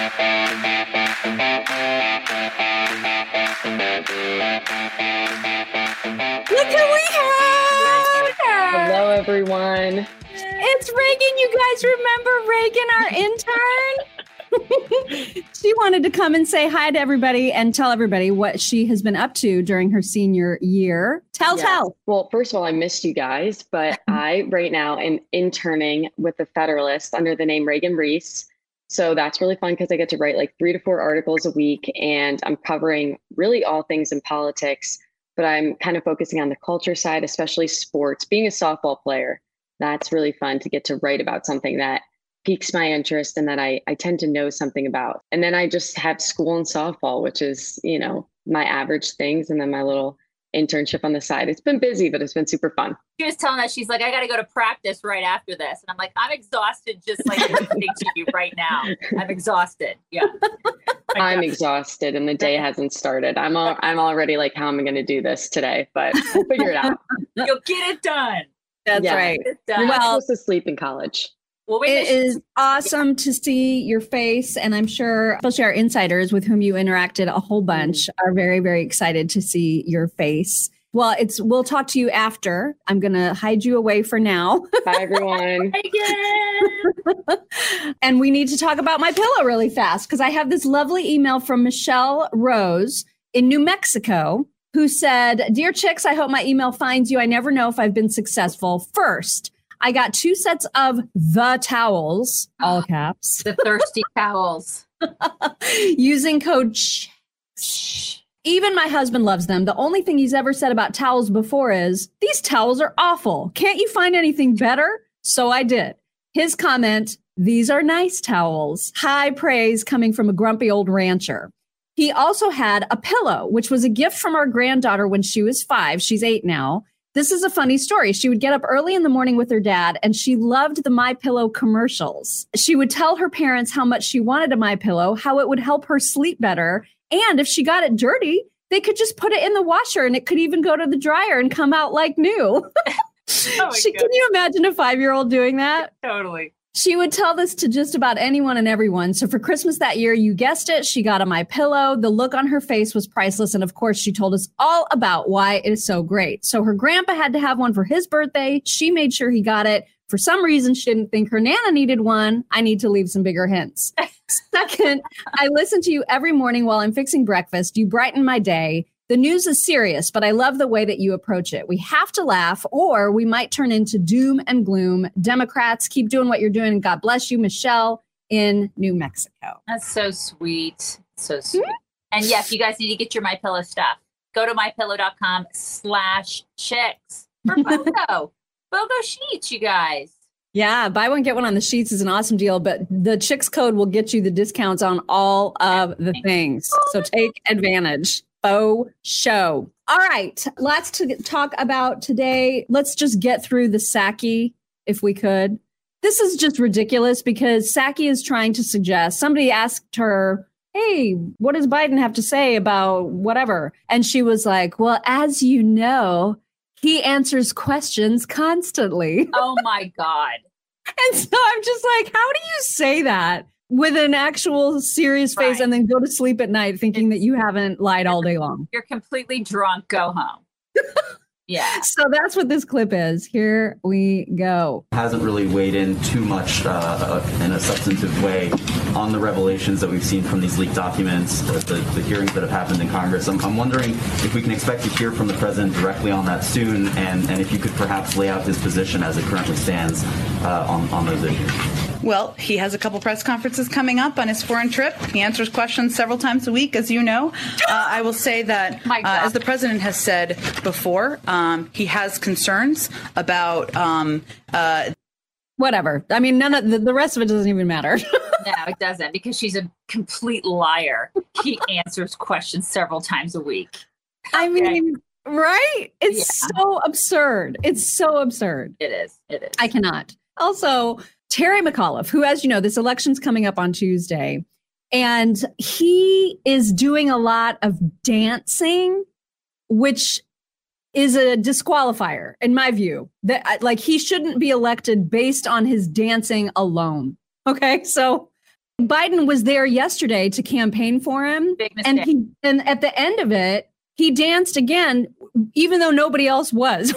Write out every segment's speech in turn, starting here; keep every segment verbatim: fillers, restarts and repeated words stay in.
who we have! Hello, everyone. It's Reagan. You guys remember Reagan, our intern? She wanted to come and say hi to everybody and tell everybody what she has been up to during her senior year. Tell, Yes. tell. Well, first of all, I missed you guys, but I right now am interning with the Federalist under the name Reagan Reese. So that's really fun because I get to write like three to four articles a week, and I'm covering really all things in politics, but I'm kind of focusing on the culture side, especially sports. Being a softball player, that's really fun to get to write about something that piques my interest and that I, I tend to know something about. And then I just have school and softball, which is, you know, my average things. And then my little internship on the side. It's been busy, but it's been super fun. She was telling us, she's like, I got to go to practice right after this. And I'm like, I'm exhausted just like listening to you right now. I'm exhausted. Yeah. I'm exhausted and the day hasn't started. I'm all, I'm already like, how am I going to do this today? But we'll figure it out. You'll get it done. That's Yeah. right. Get it done. You're not Well- supposed to sleep in college. Well, wait, It is awesome to see your face. And I'm sure, especially our insiders with whom you interacted a whole bunch, are very, very excited to see your face. Well, it's we'll talk to you after. I'm going to hide you away for now. Bye, everyone. Reagan. And we need to talk about My Pillow really fast because I have this lovely email from Michelle Rose in New Mexico who said, Dear Chicks, I hope my email finds you. I never know if I've been successful. First, I got two sets of the towels, all caps, The thirsty towels. using code CHICKS. Even my husband loves them. The only thing he's ever said about towels before is, these towels are awful. Can't you find anything better? So I did. His comment, these are nice towels. High praise coming from a grumpy old rancher. He also had a pillow, which was a gift from our granddaughter when she was five. She's eight now. This is a funny story. She would get up early in the morning with her dad, and she loved the My Pillow commercials. She would tell her parents how much she wanted a My Pillow, how it would help her sleep better. And if she got it dirty, they could just put it in the washer and it could even go to the dryer and come out like new. Oh she, can you imagine a five-year-old doing that? Totally. She would tell this to just about anyone and everyone. So for Christmas that year, you guessed it, she got a My Pillow. The look on her face was priceless. And of course, she told us all about why it is so great. So her grandpa had to have one for his birthday. She made sure he got it. For some reason, she didn't think her Nana needed one. I need to leave some bigger hints. Second, I listen to you every morning while I'm fixing breakfast. You brighten my day. The news is serious, but I love the way that you approach it. We have to laugh or we might turn into doom and gloom. Democrats, keep doing what you're doing. And God bless you, Michelle in New Mexico. That's so sweet. So sweet. Mm-hmm. And yes, you guys need to get your My Pillow stuff. Go to mypillow.com slash chicks for BOGO. BOGO sheets, you guys. Yeah, buy one, get one on the sheets is an awesome deal, but the Chicks code will get you the discounts on all of the things. So take advantage. Faux show. All right, lots to talk about today. Let's just get through the Psaki, if we could. This is just ridiculous because Psaki is trying to suggest, somebody asked her, hey, what does Biden have to say about whatever? And she was like, well, as you know, he answers questions constantly. Oh my God. And so I'm just like, how do you say that with an actual serious face Right. and then go to sleep at night thinking that you haven't lied all day long? You're completely drunk. Go home. Yeah. So that's what this clip is. Here we go. Hasn't really weighed in too much uh, in a substantive way on the revelations that we've seen from these leaked documents, the, the, the hearings that have happened in Congress. I'm, I'm wondering if we can expect to hear from the president directly on that soon, and, and if you could perhaps lay out his position as it currently stands uh, on, on those issues. Well, he has a couple press conferences coming up on his foreign trip. He answers questions several times a week, as you know. Uh, I will say that, uh, as the president has said before, um, he has concerns about um, uh, whatever. I mean, none of the, the rest of it doesn't even matter. No, it doesn't, because she's a complete liar. He answers questions several times a week. I mean, right? It's Yeah. so absurd. It's so absurd. It is. It is. I cannot. Also, Terry McAuliffe, who, as you know, this election's coming up on Tuesday, and he is doing a lot of dancing, which is a disqualifier, in my view. That, like, he shouldn't be elected based on his dancing alone. Okay, so Biden was there yesterday to campaign for him. Big and mistake. he and at the end of it, he danced again, even though nobody else was.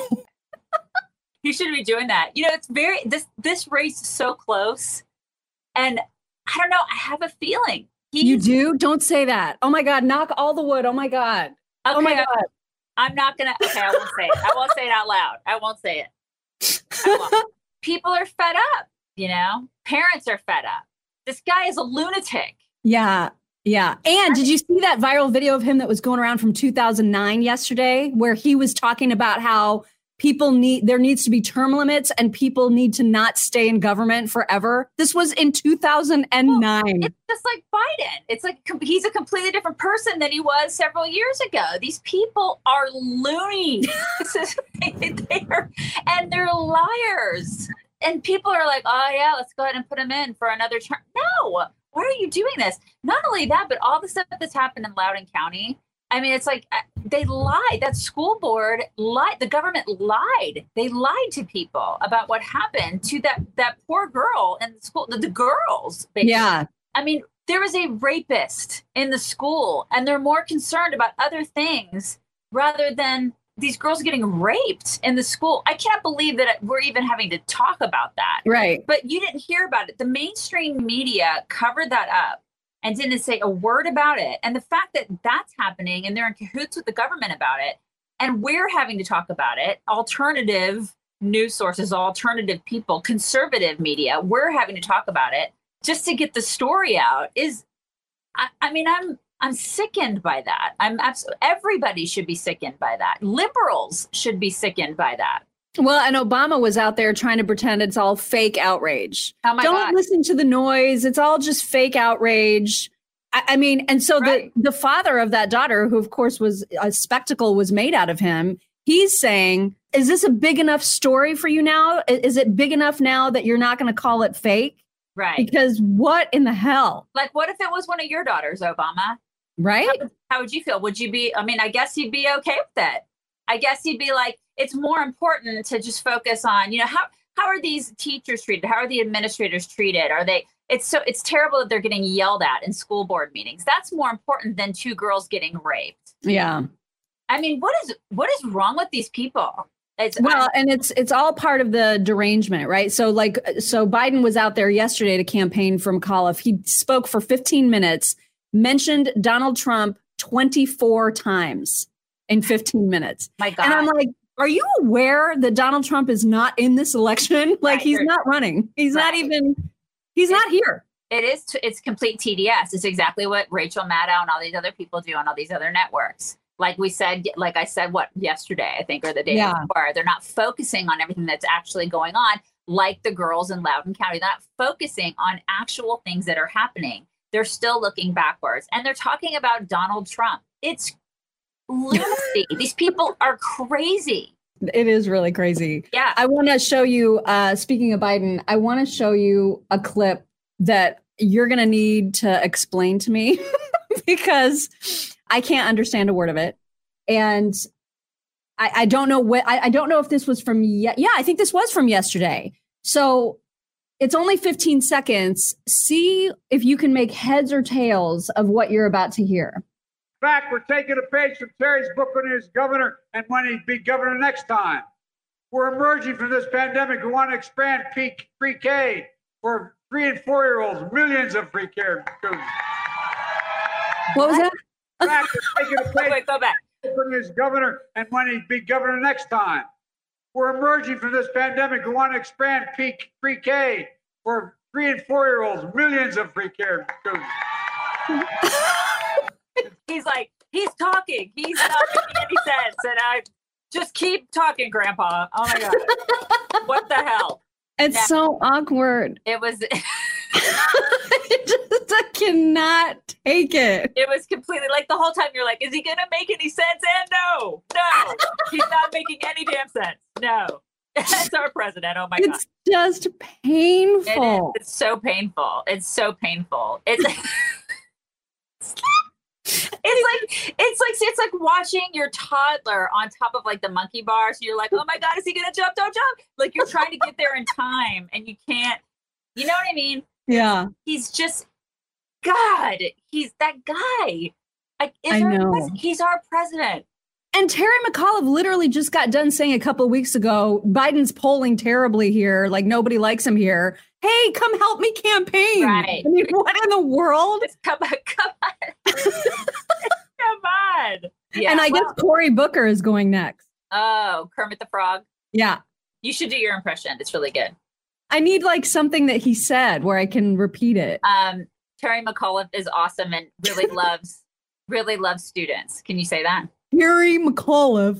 He should be doing that. You know, it's very this this race is so close. And I don't know, I have a feeling. He's, You do? Don't say that. Oh my God, knock all the wood. Oh my God. Okay, Oh my God. I'm not gonna okay, I won't say it. I won't say it out loud. I won't say it. I won't. People are fed up, you know? Parents are fed up. This guy is a lunatic. Yeah. Yeah. And did you see that viral video of him that was going around from two thousand nine yesterday, where he was talking about how people need, there needs to be term limits and people need to not stay in government forever? This was in two thousand nine. It's just like Biden. It's like com- he's a completely different person than he was several years ago. These people are loony. This is, they are, and they're liars. And people are like, oh, yeah, let's go ahead and put him in for another term. No, why are you doing this? Not only that, but all the stuff that's happened in Loudoun County. I mean, it's like uh, they lied. That school board lied. The government lied. They lied to people about what happened to that that poor girl in the school, the, the girls. Basically. Yeah. I mean, there is a rapist in the school, and they're more concerned about other things rather than these girls getting raped in the school. I can't believe that we're even having to talk about that. Right. But you didn't hear about it. The mainstream media covered that up and didn't say a word about it. And the fact that that's happening and they're in cahoots with the government about it, and we're having to talk about it, alternative news sources, alternative people, conservative media, we're having to talk about it just to get the story out is, I, I mean, I'm, I'm sickened by that. I'm absolutely, everybody should be sickened by that. Liberals should be sickened by that. Well, and Obama was out there trying to pretend it's all fake outrage. Oh my Don't God. listen to the noise. It's all just fake outrage. I, I mean, and so Right. the, the father of that daughter, who of course was a spectacle was made out of him, he's saying, is this a big enough story for you now? I- Is it big enough now that you're not going to call it fake? Right. Because what in the hell? Like, what if it was one of your daughters, Obama? Right? How would you feel? Would you be, I mean, I guess you'd be okay with it. I guess you'd be like, it's more important to just focus on, you know, how, how are these teachers treated? How are the administrators treated? Are they, it's so, it's terrible that they're getting yelled at in school board meetings. That's more important than two girls getting raped. Yeah. I mean, what is, what is wrong with these people? It's, Well, and it's it's all part of the derangement, right? So like, so Biden was out there yesterday to campaign for McAuliffe. He spoke for fifteen minutes, mentioned Donald Trump twenty-four times in fifteen minutes. my God. And I'm like, are you aware that Donald Trump is not in this election? Like, Right. he's not running. He's not Right. even, he's not here. It is, t- it's complete T D S. It's exactly what Rachel Maddow and all these other people do on all these other networks. Like we said, like I said, what, yesterday, I think, or the day Yeah. before, they're not focusing on everything that's actually going on, like the girls in Loudoun County. They're not focusing on actual things that are happening. They're still looking backwards. And they're talking about Donald Trump. It's lunacy. These people are crazy. It is really crazy. Yeah. I want to show you, uh, speaking of Biden, I want to show you a clip that you're going to need to explain to me because I can't understand a word of it. And I, I don't know what, I, I don't know if this was from, ye- yeah, I think this was from yesterday. So it's only fifteen seconds. See if you can make heads or tails of what you're about to hear. In fact, we're taking a page from Terry's book when he was governor and when he'd be governor next time. We're emerging from this pandemic. We want to expand pre-K for three and four-year-olds, millions of pre-K students. What was that? In fact, we're taking a page Wait, go back. when he was governor and when he'd be governor next time. We're emerging from this pandemic. We want to expand pre-K for three and four-year-olds, millions of pre-K students. He's like, he's talking. He's not making any sense. And I just keep talking, Grandpa. Oh my God. What the hell? It's Yeah. so awkward. It was I just I cannot take it. it was completely like the whole time you're like, is he gonna make any sense? And no, no, he's not making any damn sense. No. That's our president. Oh my God. It's just It is. painful. It's so painful. It's so painful. It's It's like it's like it's like watching your toddler on top of like the monkey bars. You're like, oh my God, is he gonna jump? Don't jump! Like you're trying to get there in time, and you can't. You know what I mean? Yeah. He's just God, he's that guy. Like, is I our know. pres- he's our president. And Terry McAuliffe literally just got done saying a couple of weeks ago, Biden's polling terribly here. Like, nobody likes him here. Hey, come help me campaign. Right. I mean, what in the world? Just come on, come on. Come on. Yeah, and I well, guess Cory Booker is going next. Oh, Kermit the Frog. Yeah. You should do your impression. It's really good. I need like something that he said where I can repeat it. Um, Terry McAuliffe is awesome and really loves, really loves students. Can you say that? Terry McAuliffe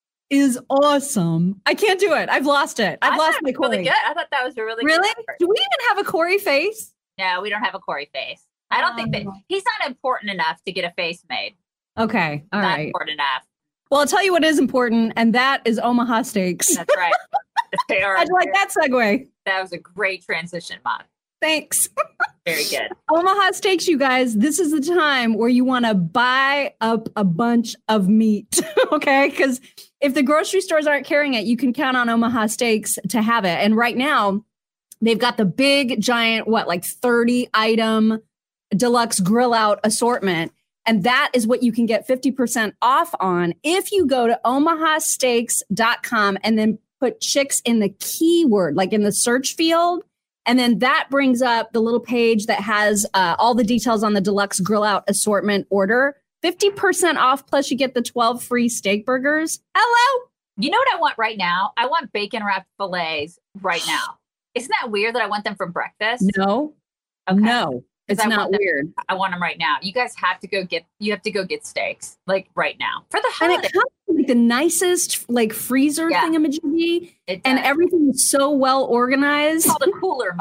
is awesome. I can't do it. I've lost it. I've I lost thought my it was Cory. really good. I thought that was a really, Really? good effort. Do we even have a Cory face? No, we don't have a Cory face. I don't think that Oh. he's not important enough to get a face made. Okay. All not right. important enough. Well, I'll tell you what is important, and that is Omaha Steaks. That's right. They are, How'd you like that segue? that was a great transition, Mom. Thanks. Very good. Omaha Steaks, you guys, this is the time where you want to buy up a bunch of meat, okay? Because if the grocery stores aren't carrying it, you can count on Omaha Steaks to have it. And right now, they've got the big, giant, what, like thirty item deluxe grill out assortment. And that is what you can get fifty percent off on if you go to omaha steaks dot com and then put chicks in the keyword, like in the search field. And then that brings up the little page that has uh, all the details on the deluxe grill out assortment order. fifty percent off, plus you get the twelve free steak burgers. Hello. You know what I want right now? I want bacon wrapped fillets right now. Isn't that weird that I want them for breakfast? No, Okay. no, it's I not want them- weird. I want them right now. You guys have to go get, you have to go get steaks like right now for the And holiday. it comes with like the nicest like freezer Yeah. thingamajiggy, It and does. everything is so well organized. It's called a cooler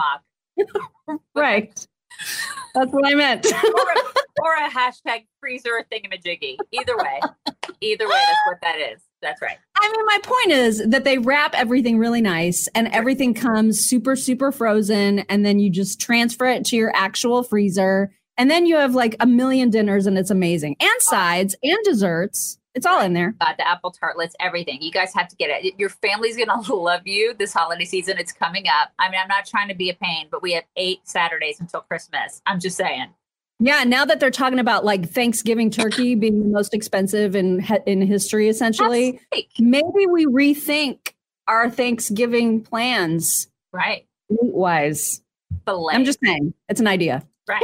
mug. Right. That's what I meant. or, a, or a hashtag freezer thingamajiggy. Either way, either way, that's what that is. That's right. I mean, my point is that they wrap everything really nice and everything comes super, super frozen. And then you just transfer it to your actual freezer. And then you have like a million dinners and it's amazing. And sides and desserts. It's all in there. Uh, the apple tartlets, everything. You guys have to get it. Your family's going to love you this holiday season. It's coming up. I mean, I'm not trying to be a pain, but we have eight Saturdays until Christmas. I'm just saying. Yeah. Now that they're talking about like Thanksgiving turkey being the most expensive in, in history, essentially, That's fake. maybe we rethink our Thanksgiving plans Right. meat wise. Filet. I'm just saying it's an idea. right.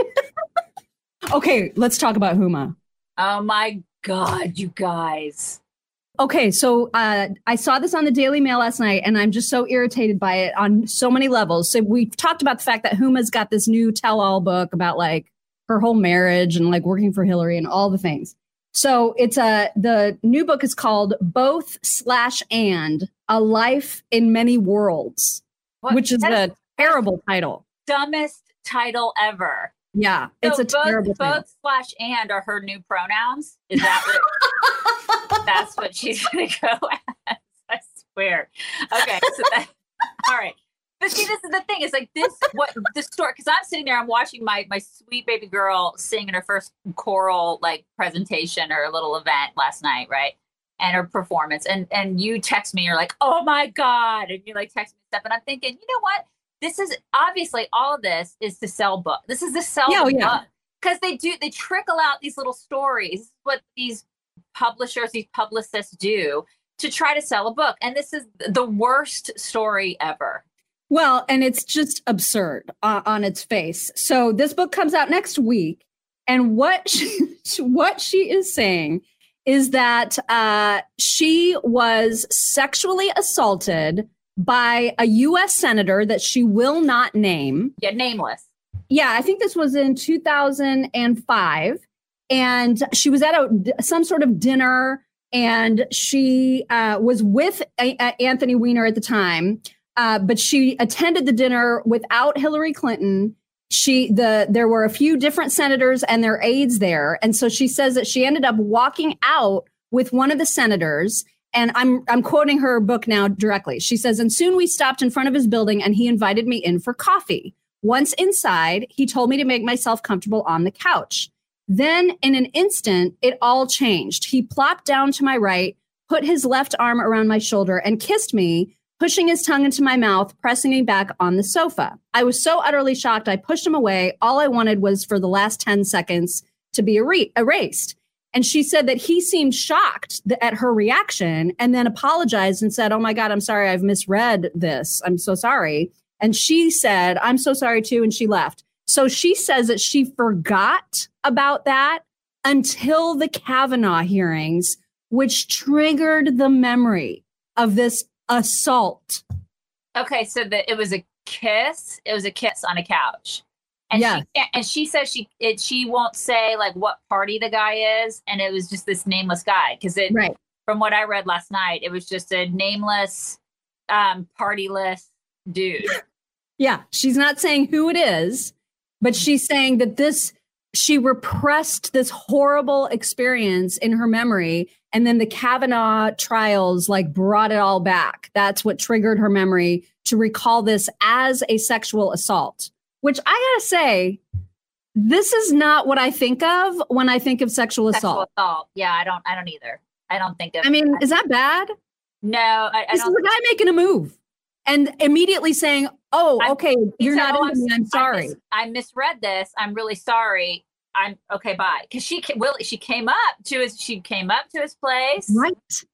Okay. Let's talk about Huma. Oh my God, you guys. Okay, so uh, I saw this on the Daily Mail last night, and I'm just so irritated by it on so many levels. So we've talked about the fact that Huma's got this new tell-all book about like her whole marriage and like working for Hillary and all the things. So it's a the new book is called Both Slash And: A Life in Many Worlds, What? which is That the terrible title. dumbest title ever. Yeah, it's so a terrible both, title. both slash and are her new pronouns. Is that what? That's what she's gonna go as. I swear. Okay, so that. All right. But see, this is the thing. It's like this. What the story? Because I'm sitting there, I'm watching my my sweet baby girl sing in her first choral like presentation or a little event last night, right? And her performance, and and you text me, you're like, oh my God, and you like text me stuff, and I'm thinking, you know what? This is obviously all of this is to sell book. This is to sell Yeah, oh, the yeah. book because they do they trickle out these little stories. This is what these publishers, these publicists do to try to sell a book, and this is the worst story ever. Well, and it's just absurd uh, on its face. So this book comes out next week, and what she, what she is saying is that uh, she was sexually assaulted by a U S senator that she will not name. Yeah, nameless. Yeah, I think this was in two thousand five, and she was at a some sort of dinner, and she uh, was with a- a- Anthony Weiner at the time. Uh, but she attended the dinner without Hillary Clinton. She the there were a few different senators and their aides there, and so she says that she ended up walking out with one of the senators. And I'm I'm quoting her book now directly. She says, "And soon we stopped in front of his building, and he invited me in for coffee. Once inside, he told me to make myself comfortable on the couch. Then, in an instant, it all changed. He plopped down to my right, put his left arm around my shoulder, and kissed me." pushing his tongue into my mouth, pressing me back on the sofa. I was so utterly shocked, I pushed him away. All I wanted was for the last ten seconds to be er- erased. And she said that he seemed shocked th- at her reaction and then apologized and said, oh my God, I'm sorry, I've misread this. I'm so sorry. And she said, I'm so sorry too. And she left. So she says that she forgot about that until the Kavanaugh hearings, which triggered the memory of this assault. Okay, so the, it was a kiss. It was a kiss on a couch. And yeah. she and she says she it, she won't say like what party the guy is, and it was just this nameless guy because it right. From what I read last night, it was just a nameless, um, partyless dude. Yeah, she's not saying who it is, but she's saying that this she repressed this horrible experience in her memory, and then the Kavanaugh trials like brought it all back. That's what triggered her memory to recall this as a sexual assault. Which I gotta say, this is not what I think of when I think of sexual assault. Sexual assault. Yeah, I don't. I don't either. I don't think of. I mean, is that bad? No, I, I this don't. is a guy making a move and immediately saying, "Oh, I'm, okay, you're said, not oh, into me. I'm sorry. I, mis- I misread this. I'm really sorry. I'm okay. Bye." Because she will. She came up to his. She came up to his place. Right.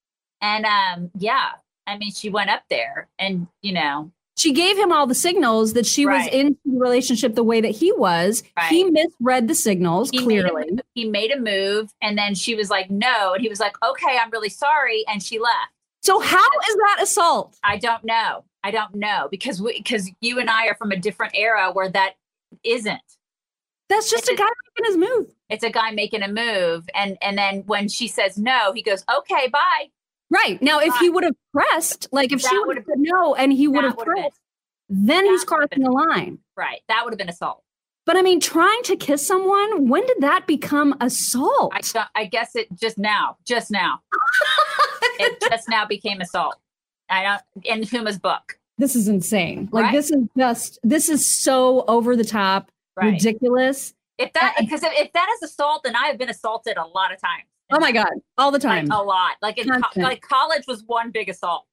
And um, yeah. I mean, she went up there, and you know. She gave him all the signals that she right. was in the relationship the way that he was. Right. He misread the signals, he clearly. Made a, he made a move, and then she was like, no. And he was like, okay, I'm really sorry. And she left. So how is that assault? I don't know. I don't know. Because we, because you and I are from a different era where that isn't. That's just it's a guy a, making his move. It's a guy making a move. And, and then when she says no, he goes, okay, bye. Right. Now, if he would have pressed, like if that she would have said no and he would have pressed, then he's crossing the line. Right. That would have been assault. But I mean, trying to kiss someone, when did that become assault? I, I guess it just now, just now. It just now became assault. I don't, in Huma's book. This is insane. Like right? this is just, this is so over the top, right. ridiculous. If that, because if, if that is assault, then I have been assaulted a lot of times. Oh my God. All the time. Like a lot. Like in co- like college was one big assault.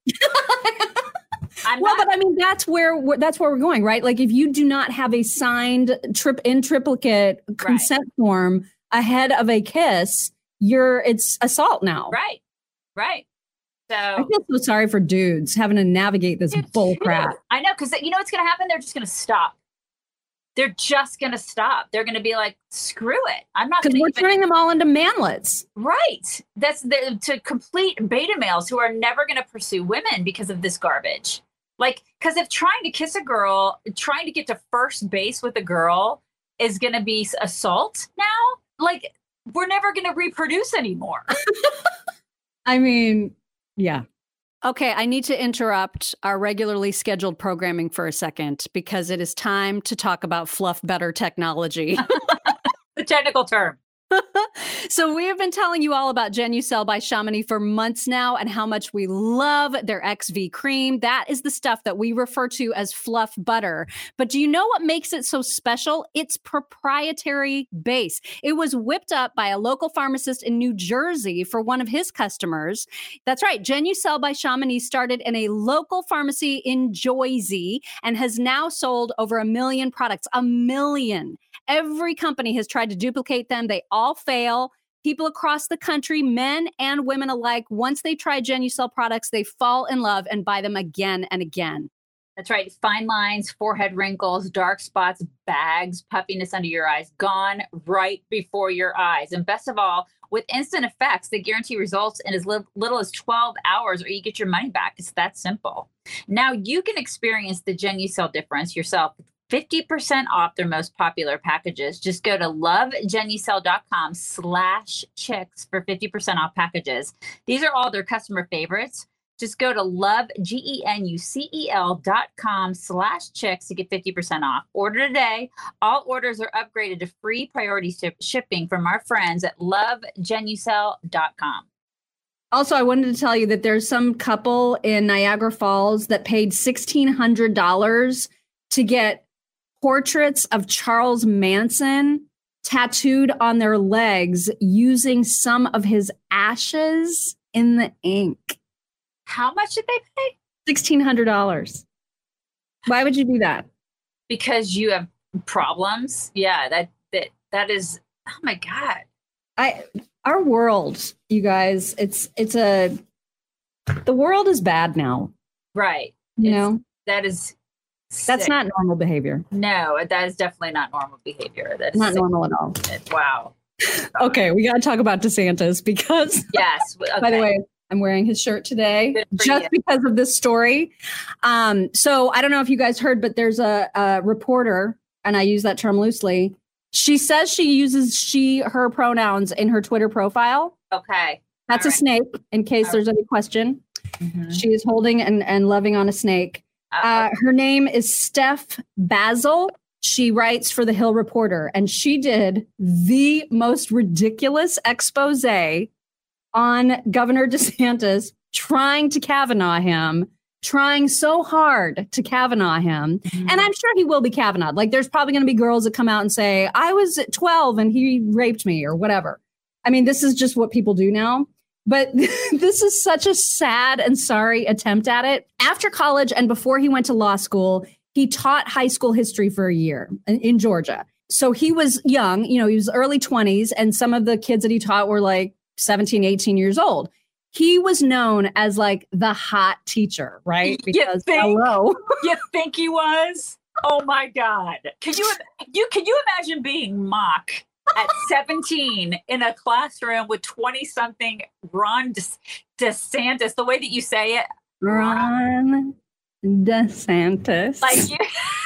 I'm well, not- but I mean, that's where we're, that's where we're going, right? Like if you do not have a signed trip in triplicate consent right. form ahead of a kiss, you're it's assault now. Right. Right. So I feel so sorry for dudes having to navigate this bull crap. I know. Cause you know what's going to happen? They're just going to stop. They're just going to stop. They're going to be like, screw it. I'm not going to. Because we're even... turning them all into manlets. Right. That's the, to complete beta males who are never going to pursue women because of this garbage. Like, because if trying to kiss a girl, trying to get to first base with a girl is going to be assault now, like, we're never going to reproduce anymore. I mean, yeah. Okay, I need to interrupt our regularly scheduled programming for a second because it is time to talk about fluff better technology. The technical term. So we have been telling you all about Genucel by Chamonix for months now and how much we love their X V cream. That is the stuff that we refer to as fluff butter. But do you know what makes it so special? It's proprietary base. It was whipped up by a local pharmacist in New Jersey for one of his customers. That's right. Genucel by Chamonix started in a local pharmacy in Jersey and has now sold over a million products. A million. Every company has tried to duplicate them. They all fail. People across the country, men and women alike, once they try Genucel products, they fall in love and buy them again and again. That's right. Fine lines, forehead wrinkles, dark spots, bags, puffiness under your eyes, gone right before your eyes. And best of all, with instant effects, they guarantee results in as li- little as twelve hours, or you get your money back. It's that simple. Now you can experience the Genucel difference yourself. fifty percent off their most popular packages. Just go to lovegenucel.com slash chicks for fifty percent off packages. These are all their customer favorites. Just go to lovegenucel.com slash chicks to get fifty percent off. Order today. All orders are upgraded to free priority ship- shipping from our friends at lovegenucel dot com. Also, I wanted to tell you that there's some couple in Niagara Falls that paid sixteen hundred dollars to get portraits of Charles Manson tattooed on their legs using some of his ashes in the ink. How much did they pay? sixteen hundred dollars. Why would you do that? Because you have problems. Yeah, that that that is. Oh my God. I our world, you guys. It's it's a. The world is bad now. Right. You It's- know That is. that's sick. not normal behavior. No, that is definitely not normal behavior. That is Not sick. normal at all. Wow. Okay, we got to talk about DeSantis because. Yes. Okay. By the way, I'm wearing his shirt today Good for just you. because of this story. Um, so I don't know if you guys heard, but there's a, a reporter, and I use that term loosely. She says she uses she, her pronouns in her Twitter profile. Okay. That's All a right. snake, in case All there's any question. Mhm. She is holding and, and loving on a snake. Uh, Uh, her name is Steph Basil. She writes for the Hill Reporter, and she did the most ridiculous expose on Governor DeSantis, trying to Kavanaugh him, trying so hard to Kavanaugh him. mhm. And I'm sure he will be Kavanaughed. Like, there's probably going to be girls that come out and say, I was twelve and he raped me or whatever. I mean, this is just what people do now. But this is such a sad and sorry attempt at it. After college and before he went to law school, he taught high school history for a year in, in Georgia. So he was young, you know, he was early twenties, and some of the kids that he taught were like seventeen, eighteen years old. He was known as like the hot teacher, right? You Because think? hello. You think he was? Oh my God. Can you you can you imagine being mock at seventeen in a classroom with twenty something Ron De- DeSantis, the way that you say it? Ron DeSantis. Like you,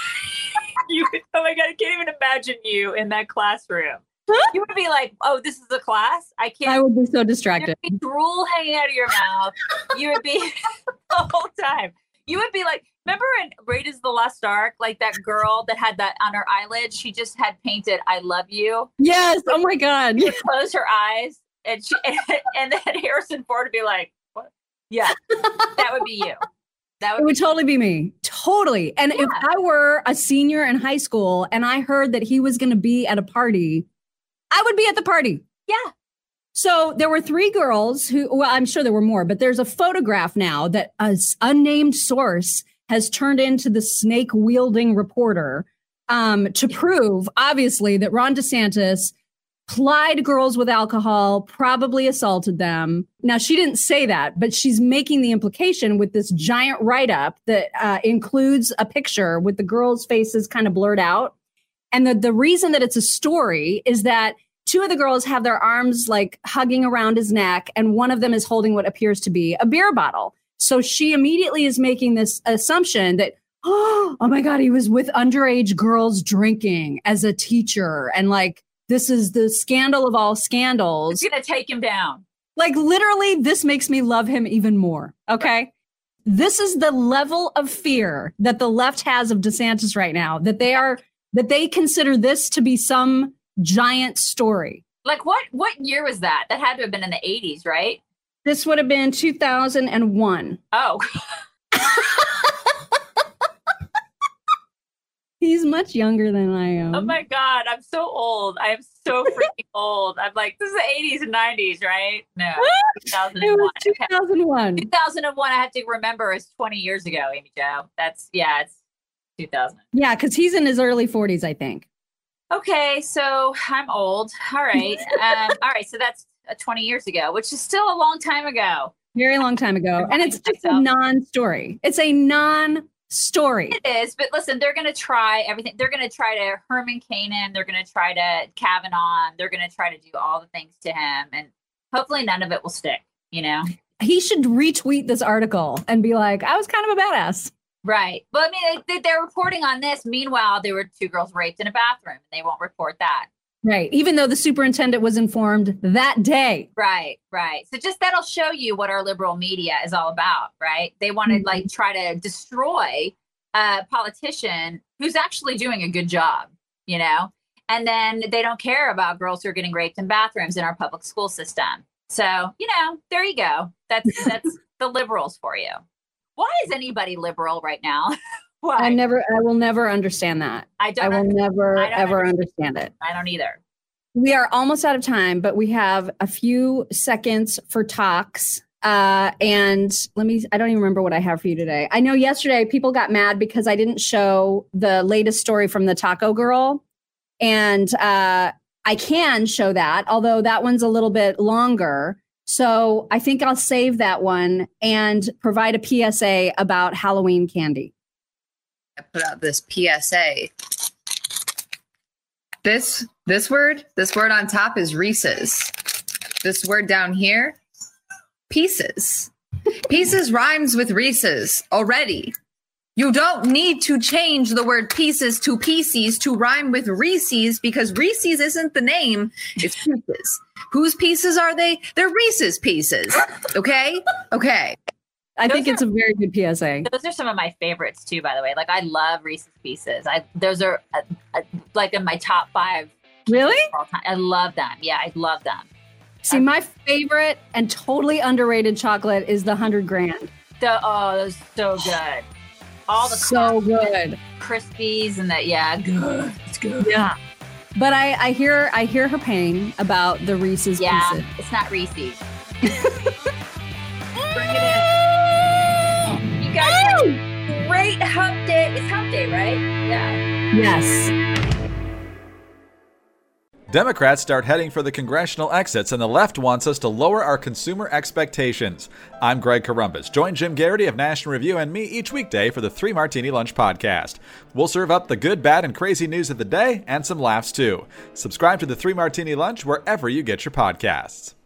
you oh my God, I can't even imagine you in that classroom. You would be like, oh, this is a class? I can't I would be so There'd distracted. be drool hanging out of your mouth. You would be the whole time. You would be like, remember in Raiders of the Lost Ark, like that girl that had that on her eyelid? She just had painted "I love you." Yes. Oh my God. She would close her eyes, and she and then Harrison Ford would be like, "What?" Yeah, that would be you. That It would would be totally be me. Totally. And if Yeah. I were a senior in high school and I heard that he was going to be at a party, I would be at the party. yeah. So there were three girls who, well, I'm sure there were more, but there's a photograph now that an unnamed source has turned into the snake wielding reporter um, to prove, obviously, that Ron DeSantis plied girls with alcohol, probably assaulted them. Now, she didn't say that, but she's making the implication with this giant write-up that uh, includes a picture with the girls' faces kind of blurred out. And the, the reason that it's a story is that two of the girls have their arms like hugging around his neck, and one of them is holding what appears to be a beer bottle. So she immediately is making this assumption that, oh, oh my God, he was with underage girls drinking as a teacher. And like, this is the scandal of all scandals. It's gonna take him down. Like, literally, this makes me love him even more. Okay. This is the level of fear that the left has of DeSantis right now, that they are, that they consider this to be some giant story. Like what? What year was that? That had to have been in the eighties, right? This would have been two thousand one. Oh, He's much younger than I am. oh my God, I'm so old. I am so freaking old. I'm like, this is the eighties and nineties, right? No, It two thousand one. was Okay. two thousand one. two thousand one, I have to remember, is twenty years ago, Amy Jo. That's, yeah, it's two thousand. Yeah, because he's in his early forties, I think. Okay, so I'm old. All right. Um, all right, so that's uh, twenty years ago, which is still a long time ago. Very long time ago. And it's just a non-story. It's a non-story. It is, but listen, they're going to try everything. They're going to try to Herman Cain. They're going to try to Kavanaugh. They're going to try to do all the things to him. And hopefully none of it will stick, you know? He should retweet this article and be like, I was kind of a badass. Right. Well, I mean, they, they're reporting on this. Meanwhile, there were two girls raped in a bathroom. And they won't report that. Right. Even though the superintendent was informed that day. Right, right. So just that'll show you what our liberal media is all about, right? They want to Mhm. like try to destroy a politician who's actually doing a good job, you know? And then they don't care about girls who are getting raped in bathrooms in our public school system. So, you know, there you go. That's that's the liberals for you. Why is anybody liberal right now? Why? I never, I will never understand that. I I don't will under- never, I don't ever understand. understand it. I don't either. We are almost out of time, but we have a few seconds for talks. Uh, and let me, I don't even remember what I have for you today. I know yesterday people got mad because I didn't show the latest story from the Taco Girl. And uh, I can show that, although that one's a little bit longer. So I think I'll save that one and provide a P S A about Halloween candy. I put out this P S A. This, this word, this word on top is Reese's. This word down here, pieces. Pieces rhymes with Reese's already. You don't need to change the word pieces to pieces to rhyme with Reese's because Reese's isn't the name, it's pieces. Whose pieces are they? They're Reese's pieces. Okay? Okay. I Those think it's are- a very good P S A. Those are some of my favorites too, by the way. Like I love Reese's Pieces. I those are uh, uh, like in my top five. Really? All time. I love them. Yeah, I love them. See, my favorite and totally underrated chocolate is the hundred grand. The, oh, those are so good. All the So crisp- good. Crispies and that. Yeah, good. It's good. Yeah. But I, I hear I hear her pain about the Reese's Yeah, Pieces. it's not Reese's. Bring it in. You guys have a great hump day. It's hump day, right? Yeah. Yes. Democrats start heading for the congressional exits, and the left wants us to lower our consumer expectations. I'm Greg Corombos. Join Jim Garrity of National Review and me each weekday for the Three Martini Lunch podcast. We'll serve up the good, bad, and crazy news of the day and some laughs too. Subscribe to the Three Martini Lunch wherever you get your podcasts.